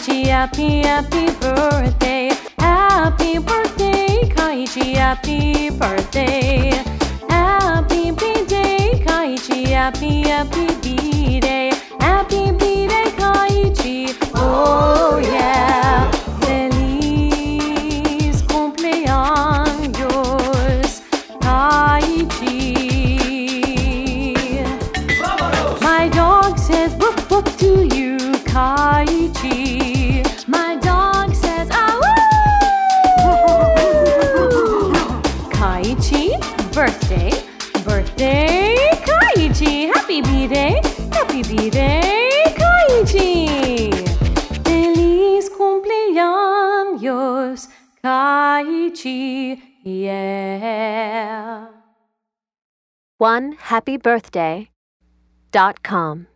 Kaiichi, happy, happy birthday. Happy birthday, Kaiichi, happy birthday. Happy B-Day, Kaiichi, happy, happy B-Day. Happy B-Day, Kaiichi, oh yeah. Feliz cumpleaños, Kaiichi. My dog says woof woof to you, Kaiichi. My dog says ah woo. Kaiichi, birthday, birthday, Kaiichi. Happy B-Day, happy B-Day, Kaiichi. Feliz cumpleaños, Kaiichi, yeah. OneHappyBirthday.com